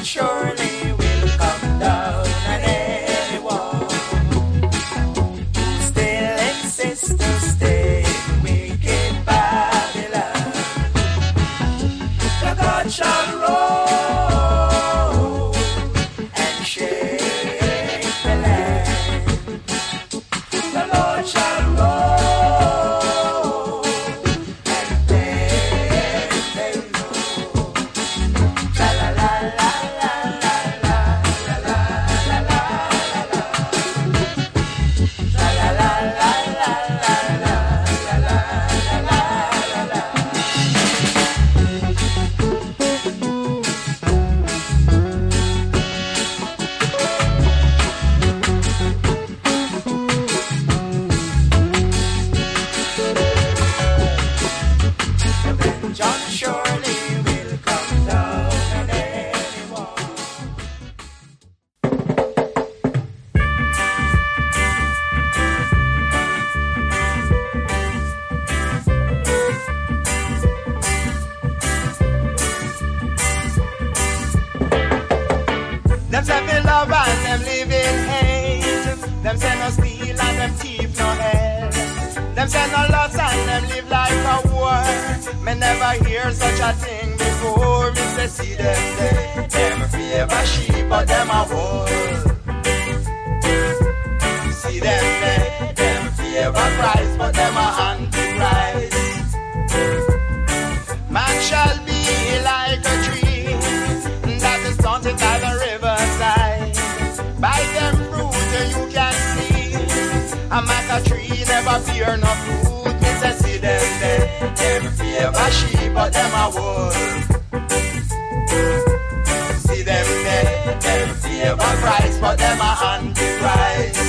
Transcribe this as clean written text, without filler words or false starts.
surely will come down, and anyone who still insists to stay in wicked Babylon, the God shall roll and shake the land. The Lord shall roll and make them know. La la la la la la la la la la la la. La la la la la la la la la la la. John surely will come down, and anyone. Them say me love and them live in hate. Them say no steal and them thief no hell. Them say no loss and them live like a war. Me never hear such a thing before. Me say see them there. Them favor sheep but them a wolf. See them there. Them favor Christ but them a antichrist. Man shall be like a tree that is planted by the riverside. By them fruit you can see a maca tree never bear no fruit. Me say see them there. Them favor sheep but them a wolf. See them there. Them favor Christ but them a antichrist.